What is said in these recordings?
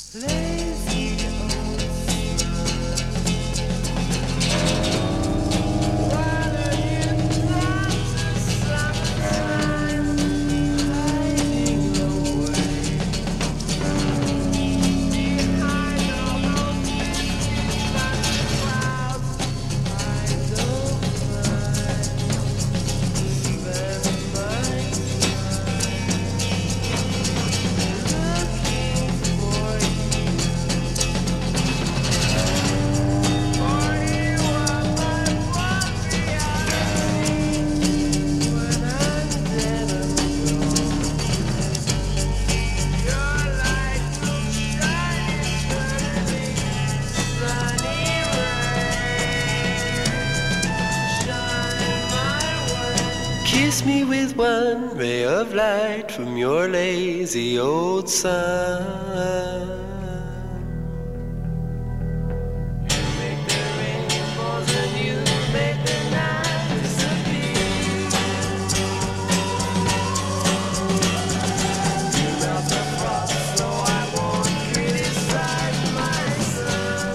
Lazy old Kiss me with one ray of light from your lazy old sun. You make the rainbows and you make the night disappear. You melt the frost so I won't criticize my son.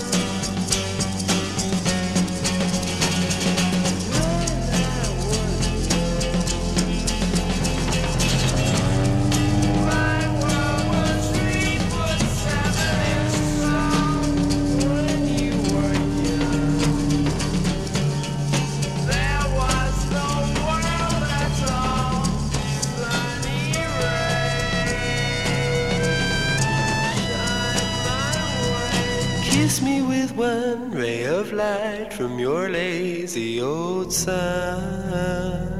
Kiss me with one ray of light from your lazy old sun.